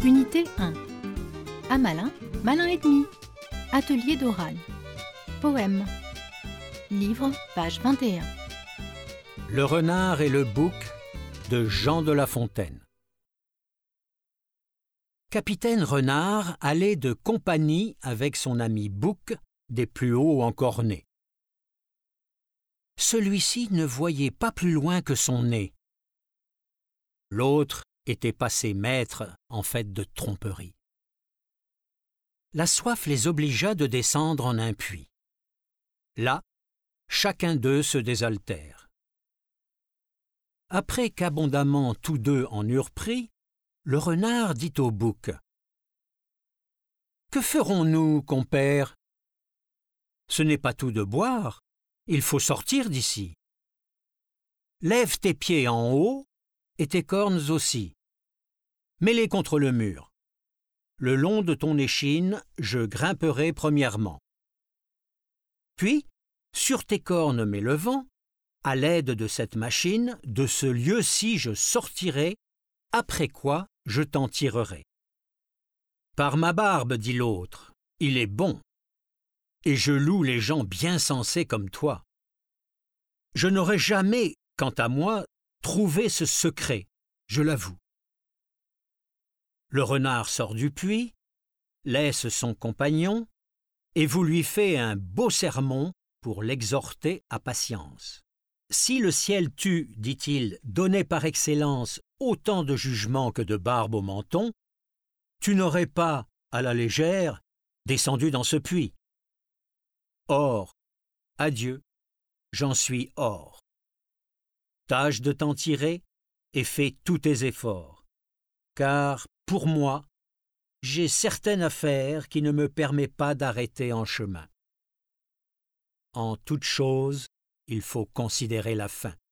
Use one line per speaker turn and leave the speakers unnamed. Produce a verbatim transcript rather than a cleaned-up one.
Unité un. À Malin, Malin et demi. Atelier d'oral. Poème. Livre, page vingt et un.
Le renard et le bouc de Jean de La Fontaine. Capitaine Renard allait de compagnie avec son ami Bouc, des plus hauts encore nés. Celui-ci ne voyait pas plus loin que son nez. L'autre était passé maître en fait de tromperie. La soif les obligea de descendre en un puits. Là, chacun d'eux se désaltère. Après qu'abondamment tous deux en eurent pris, le renard dit au bouc : « Que ferons-nous, compère ? Ce n'est pas tout de boire, il faut sortir d'ici. Lève tes pieds en haut et tes cornes aussi. Mets-les contre le mur. Le long de ton échine, je grimperai premièrement. Puis, sur tes cornes mets le vent, à l'aide de cette machine, de ce lieu-ci je sortirai, après quoi je t'en tirerai. Par ma barbe, dit l'autre, il est bon, et je loue les gens bien sensés comme toi. Je n'aurais jamais, quant à moi, trouvé ce secret, je l'avoue. Le renard sort du puits, laisse son compagnon, et vous lui fait un beau sermon pour l'exhorter à patience. Si le ciel t'eût, dit-il, donné par excellence autant de jugement que de barbe au menton, tu n'aurais pas, à la légère, descendu dans ce puits. Or, adieu, j'en suis hors. Tâche de t'en tirer et fais tous tes efforts, car, pour moi, j'ai certaine affaire qui ne me permet pas d'arrêter en chemin. En toute chose, il faut considérer la fin.